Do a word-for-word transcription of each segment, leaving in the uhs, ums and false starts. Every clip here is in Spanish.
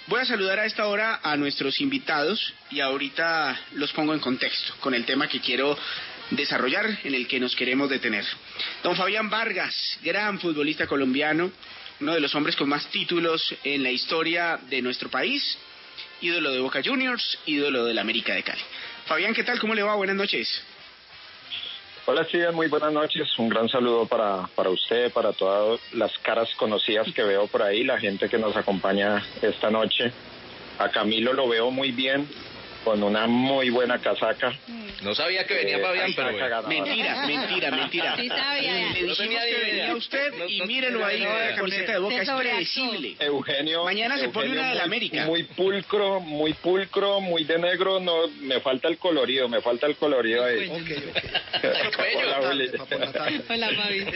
Voy a saludar a esta hora a nuestros invitados y ahorita los pongo en contexto con el tema que quiero desarrollar, en el que nos queremos detener. Don Fabián Vargas, gran futbolista colombiano, uno de los hombres con más títulos en la historia de nuestro país, ídolo de Boca Juniors, ídolo del América de Cali. Fabián, ¿qué tal? ¿Cómo le va? Buenas noches. Hola, Steven, muy buenas noches. Un gran saludo para, para usted, para todas las caras conocidas que veo por ahí, la gente que nos acompaña esta noche. A Camilo lo veo muy bien, con una muy buena casaca. No sabía que venía eh, Fabián, pero bueno. Mentira, mentira, mentira. Sí sabía. Le dijimos no que venía usted no, y mírenlo ahí con la camiseta de Boca, es predecible. Eugenio. Mañana se Eugenio pone una del América. Muy pulcro, muy pulcro, muy de negro. No, me falta el colorido, me falta el colorido ahí. Okay, okay. Hola, Willy. Hola, Fabi.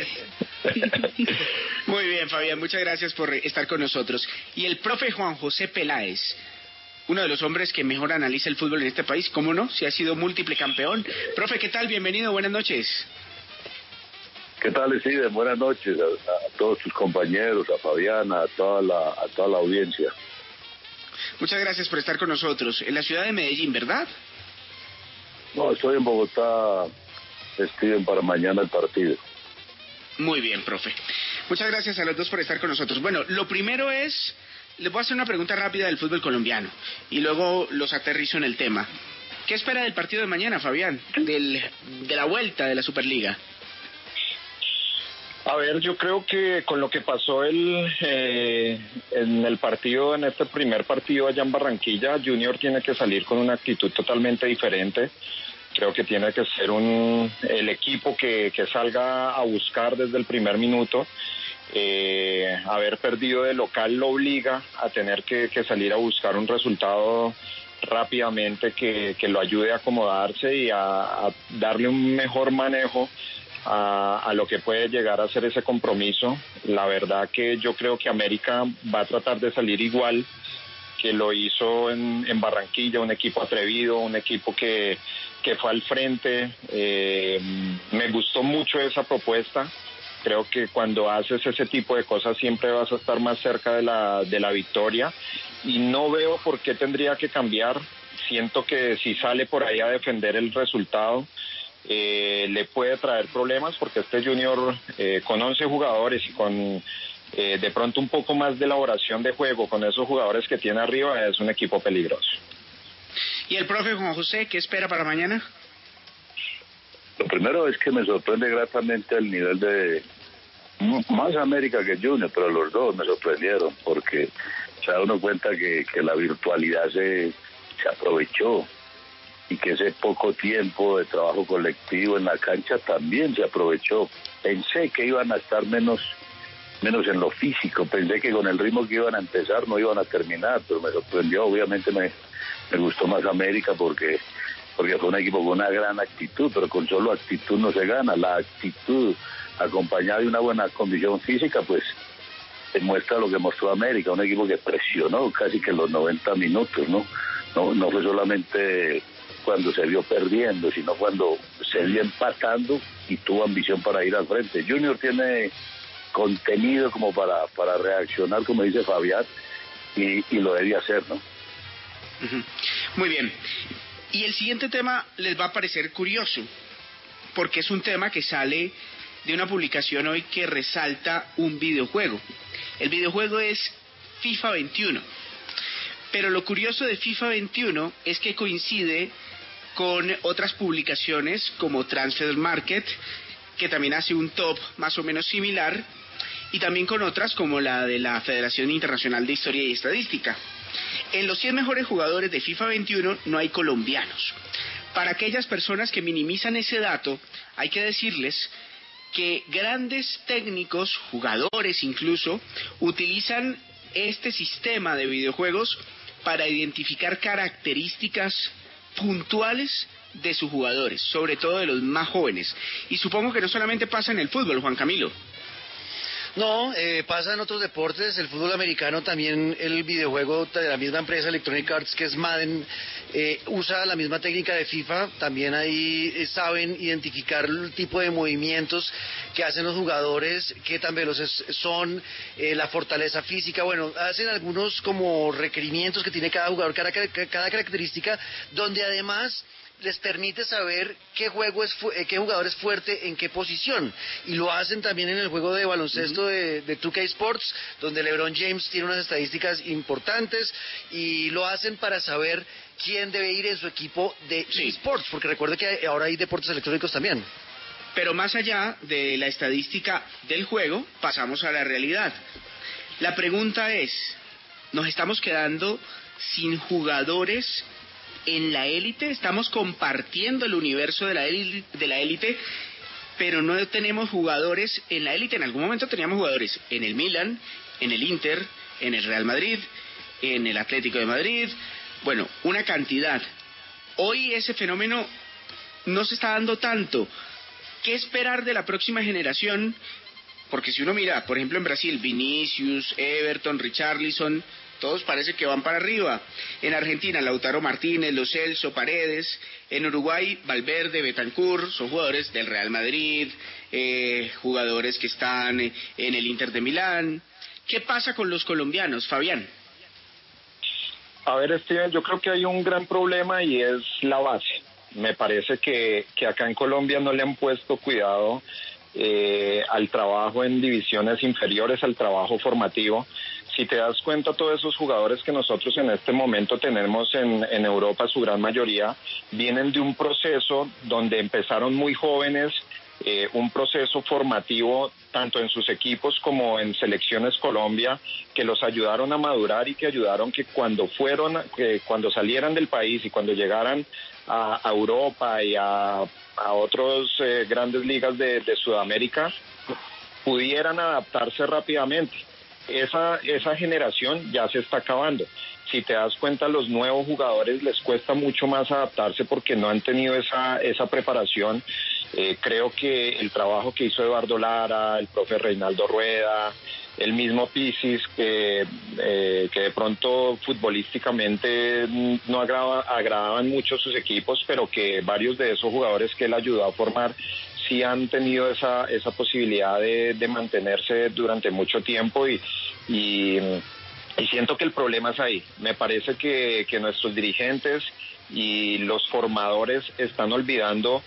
Muy bien, Fabián, muchas gracias por estar con nosotros. Y el profe Juan José Peláez, uno de los hombres que mejor analiza el fútbol en este país, ¿cómo no? Si ha sido múltiple campeón. Profe, ¿qué tal? Bienvenido, buenas noches. ¿Qué tal, Steven? Buenas noches a, a todos tus compañeros, a Fabiana, a toda la, a toda la audiencia. Muchas gracias por estar con nosotros. En la ciudad de Medellín, ¿verdad? No, estoy en Bogotá, Steven, para mañana el partido. Muy bien, profe. Muchas gracias a los dos por estar con nosotros. Bueno, lo primero es... Les voy a hacer una pregunta rápida del fútbol colombiano y luego los aterrizo en el tema. ¿Qué espera del partido de mañana, Fabián? Del, de la vuelta de la Superliga. A ver, yo creo que con lo que pasó el, eh, en el partido, en este primer partido allá en Barranquilla, Junior tiene que salir con una actitud totalmente diferente. Creo que tiene que ser un el equipo que, que salga a buscar desde el primer minuto. Eh, haber perdido de local lo obliga a tener que, que salir a buscar un resultado rápidamente que, que lo ayude a acomodarse y a, a darle un mejor manejo a, a lo que puede llegar a ser ese compromiso. La verdad que yo creo que América va a tratar de salir igual que lo hizo en, en Barranquilla, un equipo atrevido, un equipo que, que fue al frente. Eh, me gustó mucho esa propuesta. Creo que cuando haces ese tipo de cosas siempre vas a estar más cerca de la de la victoria y no veo por qué tendría que cambiar. Siento que si sale por ahí a defender el resultado eh, le puede traer problemas porque este Junior eh, con once jugadores y con eh, de pronto un poco más de elaboración de juego con esos jugadores que tiene arriba es un equipo peligroso. ¿Y el profe Juan José qué espera para mañana? Lo primero es que me sorprende gratamente el nivel de más América que Junior, pero los dos me sorprendieron porque se da uno cuenta que, que la virtualidad se, se aprovechó y que ese poco tiempo de trabajo colectivo en la cancha también se aprovechó. Pensé que iban a estar menos, menos en lo físico, pensé que con el ritmo que iban a empezar no iban a terminar, pero me sorprendió. Obviamente me, me gustó más América porque porque fue un equipo con una gran actitud, pero con solo actitud no se gana. La actitud acompañada de una buena condición física, pues demuestra lo que mostró América, un equipo que presionó casi que los noventa minutos, ¿no? No, no fue solamente cuando se vio perdiendo, sino cuando se vio empatando y tuvo ambición para ir al frente. Junior tiene contenido como para, para reaccionar, como dice Fabián, y, y lo debía hacer, ¿no? Uh-huh. Muy bien. Y el siguiente tema les va a parecer curioso, porque es un tema que sale de una publicación hoy que resalta un videojuego. El videojuego es FIFA veintiuno. Pero lo curioso de FIFA veintiuno es que coincide con otras publicaciones como Transfer Market, que también hace un top más o menos similar, y también con otras como la de la Federación Internacional de Historia y Estadística. En los cien mejores jugadores de FIFA veintiuno no hay colombianos. Para aquellas personas que minimizan ese dato, hay que decirles que grandes técnicos, jugadores incluso, utilizan este sistema de videojuegos para identificar características puntuales de sus jugadores, sobre todo de los más jóvenes. Y supongo que no solamente pasa en el fútbol, Juan Camilo. No, eh, pasa en otros deportes, el fútbol americano también, el videojuego de la misma empresa Electronic Arts que es Madden, eh, usa la misma técnica de FIFA, también ahí eh, saben identificar el tipo de movimientos que hacen los jugadores, qué tan veloces son, eh, la fortaleza física, bueno, hacen algunos como requerimientos que tiene cada jugador, cada, cada característica, donde además les permite saber qué juego es fu- qué jugador es fuerte en qué posición, y lo hacen también en el juego de baloncesto uh-huh. de, de dos K Sports, donde LeBron James tiene unas estadísticas importantes, y lo hacen para saber quién debe ir en su equipo de sí. eSports, porque recuerde que ahora hay deportes electrónicos también. Pero más allá de la estadística del juego, pasamos a la realidad. La pregunta es, ¿nos estamos quedando sin jugadores en la élite? Estamos compartiendo el universo de la élite, de la élite, pero no tenemos jugadores en la élite. En algún momento teníamos jugadores en el Milan, en el Inter, en el Real Madrid, en el Atlético de Madrid, bueno, una cantidad. Hoy ese fenómeno no se está dando tanto. ¿Qué esperar de la próxima generación? Porque si uno mira, por ejemplo en Brasil, Vinicius, Everton, Richarlison, todos parece que van para arriba. En Argentina, Lautaro Martínez, Lo Celso, Paredes. En Uruguay, Valverde, Bentancur, son jugadores del Real Madrid, eh, jugadores que están en el Inter de Milán. ¿Qué pasa con los colombianos, Fabián? A ver, Steven, yo creo que hay un gran problema y es la base. Me parece que, que acá en Colombia no le han puesto cuidado eh, al trabajo en divisiones inferiores, al trabajo formativo. Si te das cuenta, todos esos jugadores que nosotros en este momento tenemos en, en Europa, su gran mayoría, vienen de un proceso donde empezaron muy jóvenes, eh, un proceso formativo tanto en sus equipos como en Selecciones Colombia, que los ayudaron a madurar y que ayudaron que cuando fueron, que cuando salieran del país y cuando llegaran a, a Europa y a, a otras eh, grandes ligas de, de Sudamérica, pudieran adaptarse rápidamente. Esa, esa generación ya se está acabando. Si te das cuenta, a los nuevos jugadores les cuesta mucho más adaptarse porque no han tenido esa, esa preparación. Eh, creo que el trabajo que hizo Eduardo Lara, el profe Reinaldo Rueda, el mismo Pisis, que, eh, que de pronto futbolísticamente no agrava, agradaban mucho sus equipos, pero que varios de esos jugadores que él ayudó a formar sí han tenido esa esa posibilidad de, de mantenerse durante mucho tiempo y, y, y siento que el problema es ahí. Me parece que, que nuestros dirigentes y los formadores están olvidando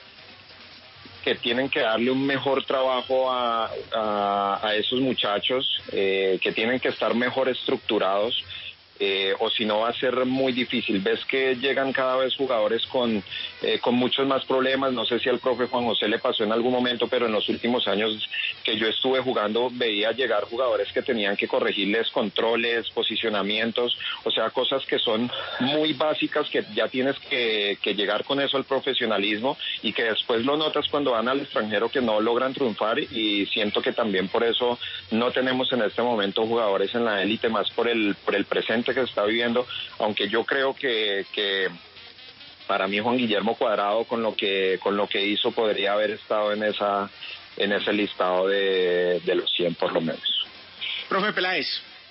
que tienen que darle un mejor trabajo a, a, a esos muchachos, eh, que tienen que estar mejor estructurados. Eh, o si no va a ser muy difícil. Ves que llegan cada vez jugadores con eh, con muchos más problemas. No sé si al profe Juan José le pasó en algún momento, pero en los últimos años que yo estuve jugando veía llegar jugadores que tenían que corregirles controles, posicionamientos, o sea, cosas que son muy básicas que ya tienes que, que llegar con eso al profesionalismo y que después lo notas cuando van al extranjero que no logran triunfar, y siento que también por eso no tenemos en este momento jugadores en la élite, más por el por el presente que se está viviendo, aunque yo creo que, que para mí Juan Guillermo Cuadrado con lo que con lo que hizo podría haber estado en esa en ese listado de, de los cien por lo menos. Profe Peláez.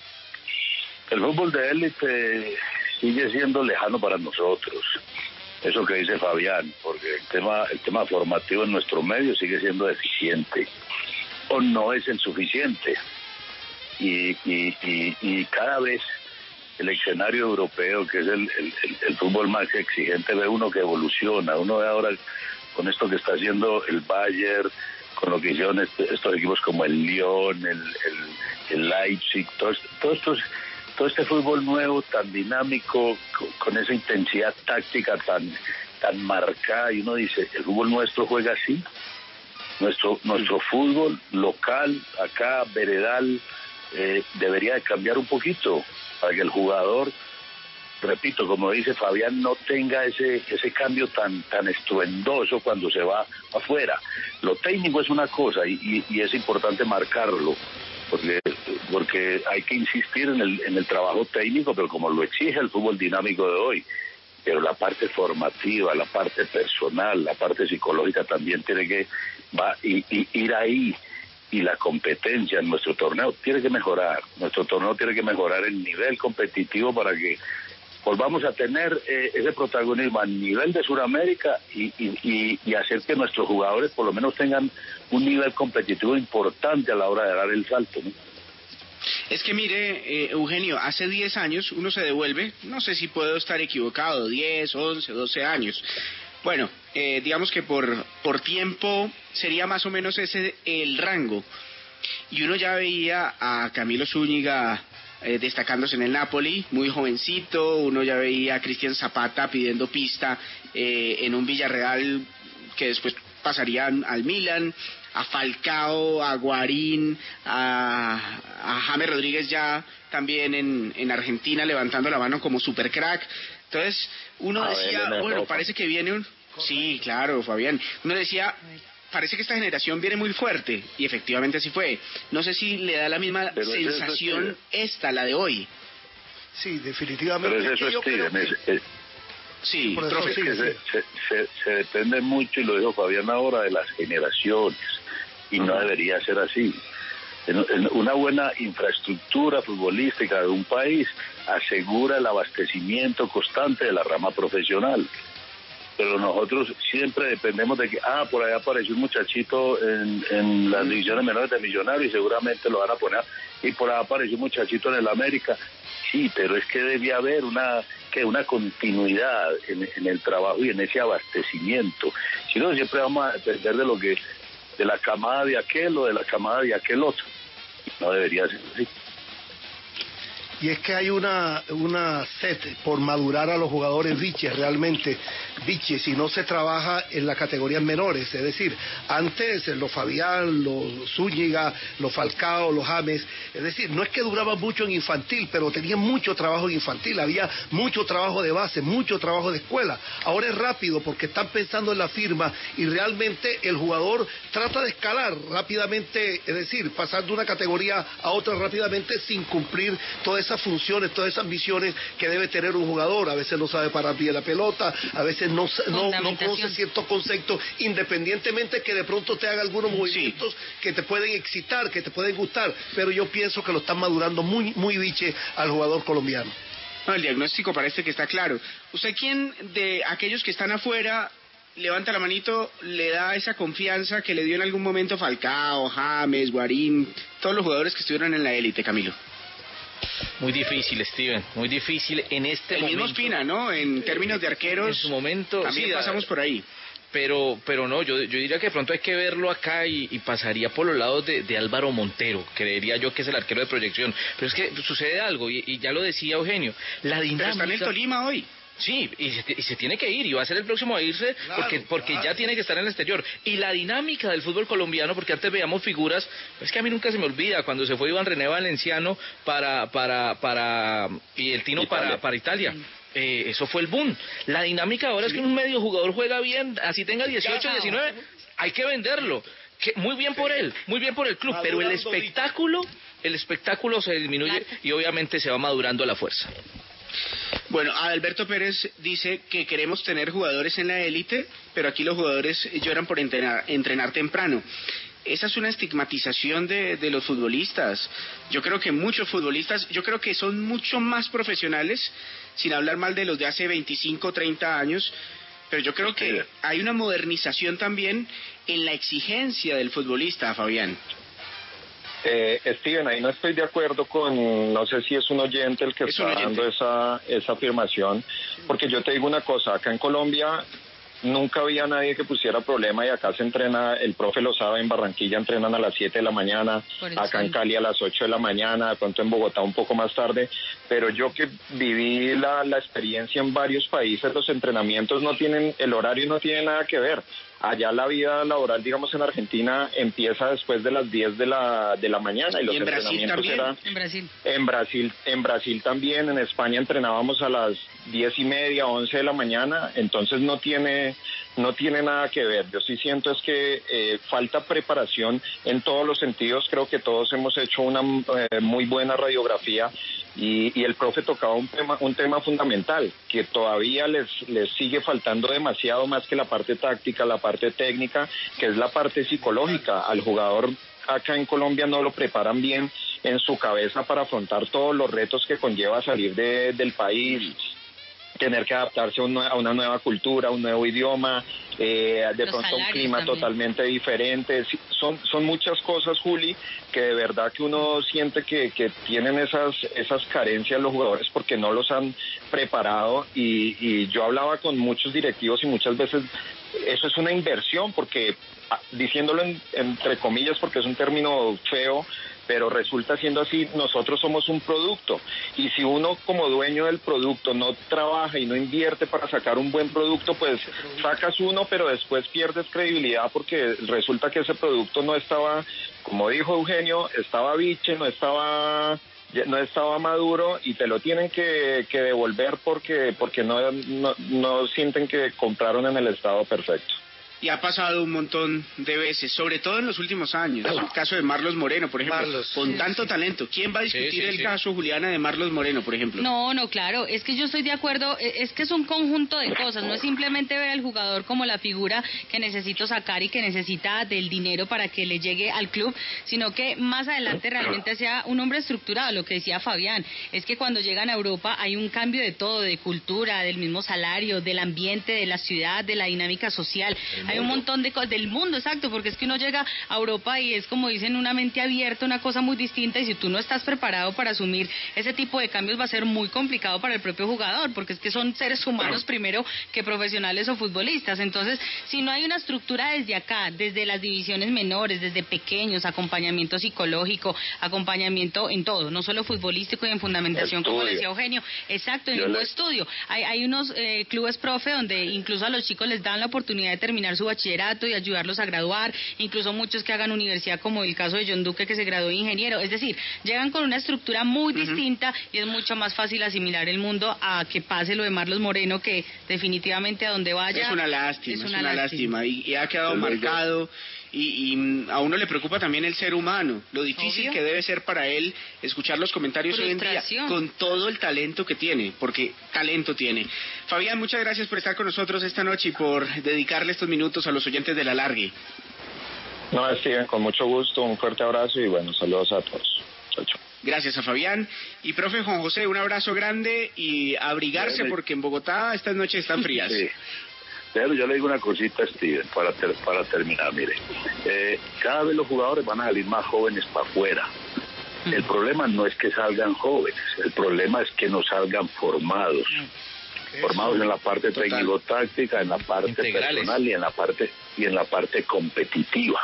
El fútbol de élite sigue siendo lejano para nosotros, eso que dice Fabián, porque el tema el tema formativo en nuestro medio sigue siendo deficiente o no es el suficiente, y y y, y cada vez el escenario europeo, que es el, el, el, el fútbol más exigente, ve uno que evoluciona. Uno ve ahora con esto que está haciendo el Bayern, con lo que hicieron este, estos equipos como el Lyon, el, el, el Leipzig, todo, todo, estos, todo este fútbol nuevo, tan dinámico, con, con esa intensidad táctica tan, tan marcada, y uno dice, el fútbol nuestro juega así. Nuestro, nuestro fútbol local, acá, veredal, eh, debería de cambiar un poquito, para que el jugador, repito, como dice Fabián, no tenga ese ese cambio tan tan estruendoso cuando se va afuera. Lo técnico es una cosa y, y, y es importante marcarlo, porque porque hay que insistir en el en el trabajo técnico, pero como lo exige el fútbol dinámico de hoy. Pero la parte formativa, la parte personal, la parte psicológica también tiene que va y, y ir ahí. y la competencia en nuestro torneo tiene que mejorar. Nuestro torneo tiene que mejorar el nivel competitivo para que volvamos a tener eh, ese protagonismo a nivel de Sudamérica y, y, y, y hacer que nuestros jugadores por lo menos tengan un nivel competitivo importante a la hora de dar el salto, ¿no? Es que mire, eh, Eugenio, hace diez años uno se devuelve, no sé si puedo estar equivocado, diez, once, doce años. Bueno, eh, digamos que por, por tiempo sería más o menos ese el rango. Y uno ya veía a Camilo Zúñiga eh, destacándose en el Napoli, muy jovencito, uno ya veía a Cristian Zapata pidiendo pista eh, en un Villarreal que después pasaría al Milan, a Falcao, a Guarín, a, a James Rodríguez ya también en, en Argentina levantando la mano como supercrack. Entonces uno a decía, ver, bueno, Europa. parece que viene un... Sí, claro, Fabián. Uno decía, parece que esta generación viene muy fuerte, y efectivamente así fue. No sé si le da la misma Pero es eso, sensación Steven. esta, la de hoy. Sí, definitivamente. Pero es que eso, yo creo Steven, que- es, es, Sí, Por eso profe. es sí, que sí. se, se, se, se depende mucho, y lo dijo Fabián ahora, de las generaciones, y no debería ser así. En, en una buena infraestructura futbolística de un país asegura el abastecimiento constante de la rama profesional. Pero nosotros siempre dependemos de que, ah, por ahí apareció un muchachito en, en las divisiones menores de Millonarios y seguramente lo van a poner, y por ahí apareció un muchachito en el América. Sí, pero es que debe haber una que una continuidad en, en el trabajo y en ese abastecimiento. Si no, siempre vamos a depender de lo que de la camada de aquel o de la camada de aquel otro. No debería ser así. Y es que hay una, una sed por madurar a los jugadores biches, realmente biches, si no se trabaja en las categorías menores. Es decir, antes los Fabián, los Zúñiga, los Falcao, los James, es decir, no es que duraban mucho en infantil, pero tenían mucho trabajo en infantil, había mucho trabajo de base, mucho trabajo de escuela. Ahora es rápido porque están pensando en la firma y realmente el jugador trata de escalar rápidamente, es decir, pasar de una categoría a otra rápidamente sin cumplir todas esas funciones, todas esas misiones que debe tener un jugador. A veces no sabe parar bien la pelota, a veces no, no, no conoce ciertos conceptos, independientemente que de pronto te haga algunos movimientos que te pueden excitar, que te pueden gustar, pero yo pienso que lo están madurando muy, muy biche al jugador colombiano. No, el diagnóstico parece que está claro. ¿Usted quién de aquellos que están afuera levanta la manito, le da esa confianza que le dio en algún momento Falcao, James, Guarín, todos los jugadores que estuvieron en la élite, Camilo? Muy difícil, Steven, muy difícil en este El momento. mismo Ospina, ¿no? En términos de arqueros, En su momento, también sí, pasamos por ahí. Pero, pero no, yo, yo diría que de pronto hay que verlo acá y, y pasaría por los lados de, de Álvaro Montero, creería yo que es el arquero de proyección. Pero es que sucede algo, y, y ya lo decía Eugenio, la dinámica... Pero está en el Tolima hoy. Sí, y se, y se tiene que ir, y va a ser el próximo a irse, Claro, porque porque claro. ya tiene que estar en el exterior. Y la dinámica del fútbol colombiano, porque antes veíamos figuras, es que a mí nunca se me olvida, cuando se fue Iván René Valenciano para, para, para, y el Tino Italia. para, para Italia. Eh, eso fue el boom. La dinámica ahora es que un medio jugador juega bien, así tenga dieciocho, diecinueve, hay que venderlo. Que muy bien por él, muy bien por el club, pero el Madurando espectáculo, el espectáculo se disminuye y obviamente se va madurando a la fuerza. Bueno, Alberto Pérez dice que queremos tener jugadores en la élite, pero aquí los jugadores lloran por entrenar, entrenar temprano. Esa es una estigmatización de, de los futbolistas. Yo creo que muchos futbolistas, yo creo que son mucho más profesionales, sin hablar mal de los de hace veinticinco, treinta años, pero yo creo que hay una modernización también en la exigencia del futbolista, Fabián. Eh, Steven, ahí no estoy de acuerdo con, no sé si es un oyente el que Es está un oyente. dando esa, esa afirmación, porque yo te digo una cosa, acá en Colombia nunca había nadie que pusiera problema y acá se entrena, el profe lo sabe, en Barranquilla entrenan a las siete de la mañana, Por el acá en sol. Cali a las ocho de la mañana, de pronto en Bogotá un poco más tarde, pero yo que viví la, la experiencia en varios países, los entrenamientos no tienen, el horario no tiene nada que ver. Allá la vida laboral, digamos, en Argentina empieza después de las diez de la, de la mañana y los ¿Y en Brasil entrenamientos también? eran... En Brasil. En Brasil, en Brasil también, en España entrenábamos a las diez y media, once de la mañana, entonces no tiene, no tiene nada que ver. Yo sí siento es que eh, falta preparación en todos los sentidos. Creo que todos hemos hecho una eh, muy buena radiografía y, y el profe tocaba un tema, un tema fundamental que todavía les, les sigue faltando demasiado, más que la parte táctica, la parte técnica, que es la parte psicológica. Al jugador acá en Colombia no lo preparan bien en su cabeza para afrontar todos los retos que conlleva salir de, del país, tener que adaptarse a, un, a una nueva cultura, a un nuevo idioma, eh, de Los pronto un clima también. totalmente diferente. Son, son muchas cosas, Juli, que de verdad que uno siente que, que tienen esas, esas carencias los jugadores porque no los han preparado y, y yo hablaba con muchos directivos y muchas veces eso es una inversión porque, diciéndolo en, entre comillas porque es un término feo, pero resulta siendo así, nosotros somos un producto y si uno como dueño del producto no trabaja y no invierte para sacar un buen producto, pues sacas uno pero después pierdes credibilidad porque resulta que ese producto no estaba, como dijo Eugenio, estaba biche, no estaba no estaba maduro y te lo tienen que, que devolver porque porque no, no, no sienten que compraron en el estado perfecto. Y ha pasado un montón de veces, sobre todo en los últimos años. El caso de Marlos Moreno, por ejemplo, Marlos. con Sí, tanto sí. talento. ¿Quién va a discutir Sí, sí, el sí. caso, Juliana, de Marlos Moreno, por ejemplo? No, no, claro, es que yo estoy de acuerdo, e- es que es un conjunto de cosas, no es simplemente ver al jugador como la figura que necesito sacar y que necesita del dinero para que le llegue al club, sino que más adelante realmente sea un hombre estructurado, lo que decía Fabián, es que cuando llegan a Europa hay un cambio de todo, de cultura, del mismo salario, del ambiente, de la ciudad, de la dinámica social, hay un montón de cosas, del mundo, exacto, porque es que uno llega a Europa y es como dicen, una mente abierta, una cosa muy distinta, y si tú no estás preparado para asumir ese tipo de cambios va a ser muy complicado para el propio jugador, porque es que son seres humanos primero que profesionales o futbolistas. Entonces, si no hay una estructura desde acá, desde las divisiones menores, desde pequeños, acompañamiento psicológico, acompañamiento en todo, no solo futbolístico y en fundamentación, como Estudio. decía Eugenio, exacto, en Yo un le- estudio. Hay, hay unos eh, clubes profe donde incluso a los chicos les dan la oportunidad de terminar su bachillerato y ayudarlos a graduar, incluso muchos que hagan universidad, como el caso de John Duque, que se graduó de ingeniero. Es decir, llegan con una estructura muy distinta y es mucho más fácil asimilar el mundo a que pase lo de Marlos Moreno, que definitivamente a donde vaya... Es una lástima, es una, una lástima, Y, y ha quedado Yo le digo- marcado. Y, y mm, a uno le preocupa también el ser humano, lo difícil Obvio. que debe ser para él escuchar los comentarios hoy en día, Frustración. con todo el talento que tiene, porque talento tiene. Fabián, muchas gracias por estar con nosotros esta noche y por dedicarle estos minutos a los oyentes del Alargue. No, Steven, con mucho gusto, un fuerte abrazo y bueno, saludos a todos. Chao, chao. Gracias a Fabián. Y profe Juan José, un abrazo grande y abrigarse Bueno, porque en Bogotá estas noches están frías. Sí. Pero yo le digo una cosita, Steven, para, ter- para terminar. Mire, eh, cada vez los jugadores van a salir más jóvenes para afuera. El problema no es que salgan jóvenes, el problema es que no salgan formados. Formados en la parte Total. técnico-táctica, en la parte Integrales. personal y en la parte y en la parte competitiva.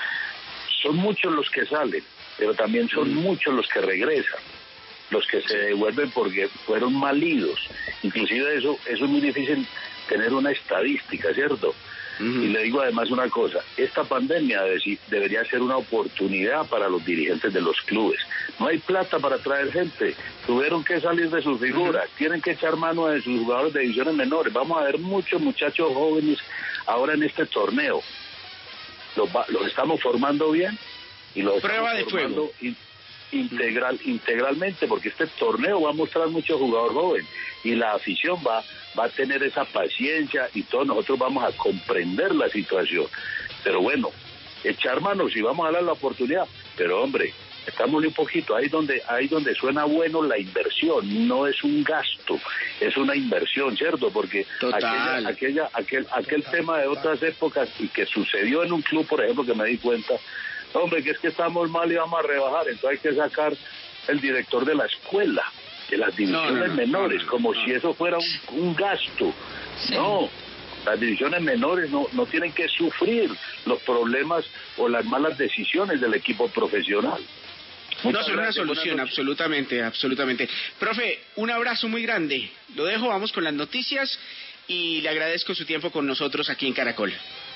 Son muchos los que salen, pero también son muchos los que regresan, los que se devuelven porque fueron malidos. Inclusive eso, eso es muy difícil tener una estadística, ¿cierto? Ujú. Y le digo además una cosa, esta pandemia debe- debería ser una oportunidad para los dirigentes de los clubes. No hay plata para traer gente, tuvieron que salir de sus figuras, tienen que echar mano de sus jugadores de divisiones menores. Vamos a ver muchos muchachos jóvenes ahora en este torneo. Los, va- los estamos formando bien y los Prueba estamos de formando fuego. in- integral integralmente, porque este torneo va a mostrar mucho jugador joven y la afición va va a tener esa paciencia y todos nosotros vamos a comprender la situación. Pero bueno, echar manos y vamos a dar la oportunidad. Pero hombre, estamos un poquito ahí donde ahí donde suena bueno la inversión, no es un gasto, es una inversión, ¿cierto? Porque Total. aquella aquella aquel aquel tema de otras épocas y que sucedió en un club, por ejemplo, que me di cuenta, hombre, que es que estamos mal y vamos a rebajar, entonces hay que sacar el director de la escuela, de las divisiones No, no, no, menores, no, no, como no. si eso fuera un, un gasto. No, las divisiones menores no, no tienen que sufrir los problemas o las malas decisiones del equipo profesional. No, Muchas son una gracias, solución, buenas noches. absolutamente, absolutamente. Profe, un abrazo muy grande. Lo dejo, vamos con las noticias y le agradezco su tiempo con nosotros aquí en Caracol.